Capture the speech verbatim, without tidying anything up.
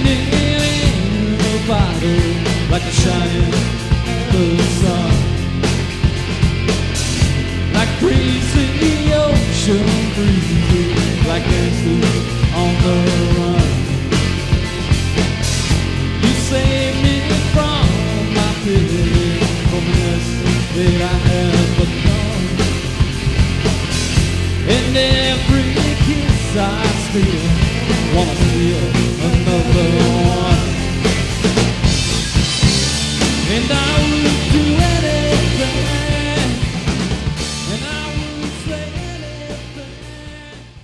in the bottle like a shining the sun. Like breeze in the ocean, breezy like dancing on the run.